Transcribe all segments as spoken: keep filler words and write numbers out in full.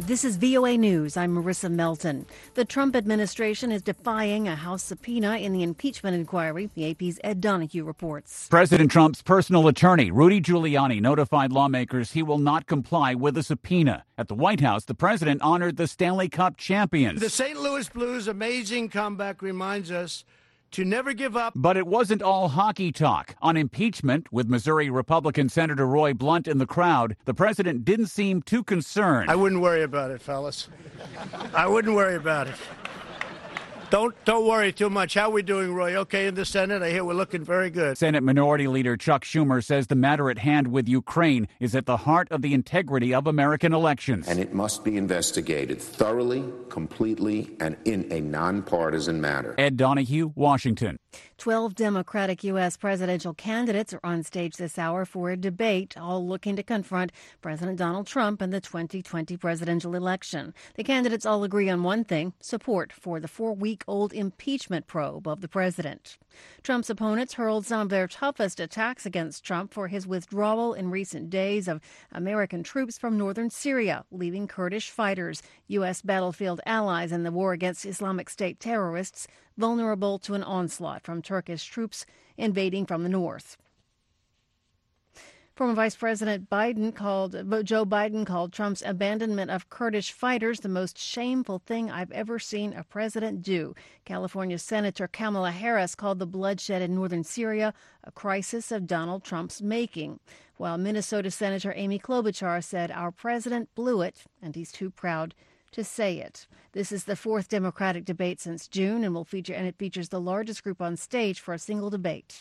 This is V O A News. I'm Marissa Melton. The Trump administration is defying a House subpoena in the impeachment inquiry. The A P's Ed Donahue reports. President Trump's personal attorney, Rudy Giuliani, notified lawmakers he will not comply with a subpoena. At the White House, the president honored the Stanley Cup champions. The Saint Louis Blues' amazing comeback reminds us to never give up. But it wasn't all hockey talk. On impeachment, with Missouri Republican Senator Roy Blunt in the crowd, the president didn't seem too concerned. I wouldn't worry about it, fellas. I wouldn't worry about it. Don't don't worry too much. How are we doing, Roy? Okay in the Senate? I hear we're looking very good. Senate Minority Leader Chuck Schumer says the matter at hand with Ukraine is at the heart of the integrity of American elections. And it must be investigated thoroughly, completely, and in a nonpartisan manner. Ed Donahue, Washington. Twelve Democratic U S presidential candidates are on stage this hour for a debate, all looking to confront President Donald Trump in the twenty twenty presidential election. The candidates all agree on one thing: support for the four-week-old impeachment probe of the president. Trump's opponents hurled some of their toughest attacks against Trump for his withdrawal in recent days of American troops from northern Syria, leaving Kurdish fighters, U S battlefield allies in the war against Islamic State terrorists, vulnerable to an onslaught from Turkish troops invading from the north. Former Vice President Biden called Joe Biden called Trump's abandonment of Kurdish fighters the most shameful thing I've ever seen a president do. California Senator Kamala Harris called the bloodshed in northern Syria a crisis of Donald Trump's making, while Minnesota Senator Amy Klobuchar said our president blew it and he's too proud to say it. This is the fourth Democratic debate since June and will feature and it features the largest group on stage for a single debate.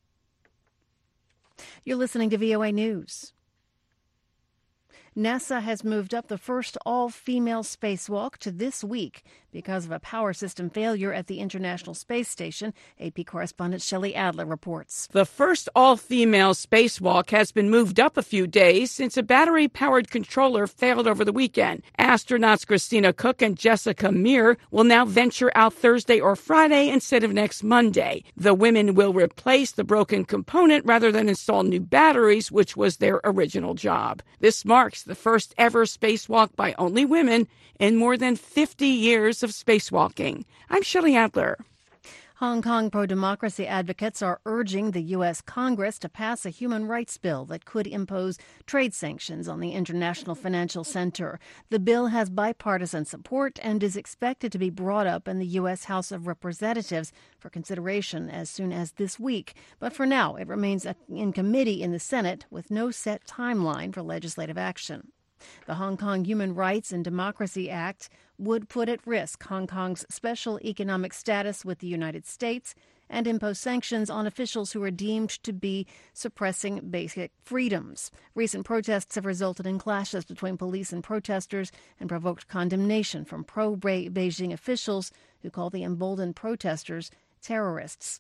You're listening to V O A News. NASA has moved up the first all-female spacewalk to this week because of a power system failure at the International Space Station. A P correspondent Shelley Adler reports. The first all-female spacewalk has been moved up a few days since a battery-powered controller failed over the weekend. Astronauts Christina Cook and Jessica Meir will now venture out Thursday or Friday instead of next Monday. The women will replace the broken component rather than install new batteries, which was their original job. This marks the first ever spacewalk by only women in more than fifty years of spacewalking. I'm Shelley Adler. Hong Kong pro-democracy advocates are urging the U S Congress to pass a human rights bill that could impose trade sanctions on the International Financial Center. The bill has bipartisan support and is expected to be brought up in the U S House of Representatives for consideration as soon as this week. But for now, it remains in committee in the Senate with no set timeline for legislative action. The Hong Kong Human Rights and Democracy Act would put at risk Hong Kong's special economic status with the United States and impose sanctions on officials who are deemed to be suppressing basic freedoms. Recent protests have resulted in clashes between police and protesters and provoked condemnation from pro-Beijing officials who call the emboldened protesters terrorists.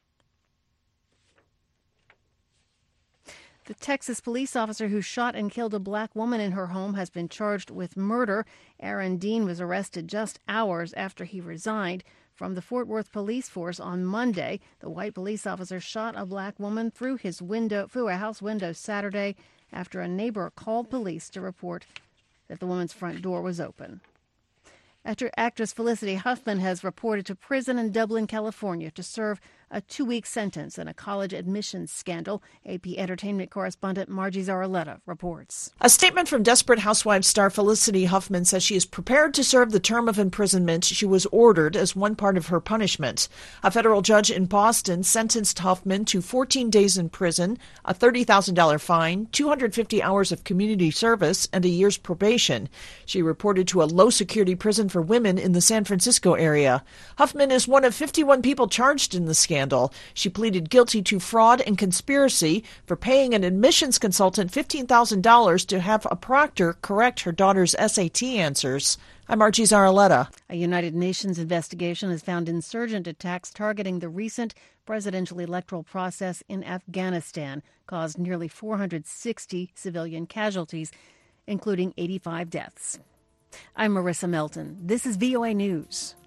The Texas police officer who shot and killed a black woman in her home has been charged with murder. Aaron Dean was arrested just hours after he resigned from the Fort Worth police force on Monday. The white police officer shot a black woman through his window, through a house window Saturday after a neighbor called police to report that the woman's front door was open. Actor, actress Felicity Huffman has reported to prison in Dublin, California, to serve a two-week sentence in a college admissions scandal. A P entertainment correspondent Margie Zaraletta reports. A statement from Desperate Housewives star Felicity Huffman says she is prepared to serve the term of imprisonment she was ordered as one part of her punishment. A federal judge in Boston sentenced Huffman to fourteen days in prison, a thirty thousand dollars fine, two hundred fifty hours of community service, and a year's probation. She reported to a low-security prison for women in the San Francisco area. Huffman is one of fifty-one people charged in the scandal. She pleaded guilty to fraud and conspiracy for paying an admissions consultant fifteen thousand dollars to have a proctor correct her daughter's S A T answers. I'm Margie Zaraletta. A United Nations investigation has found insurgent attacks targeting the recent presidential electoral process in Afghanistan caused nearly four hundred sixty civilian casualties, including eighty-five deaths. I'm Marissa Melton. This is V O A News.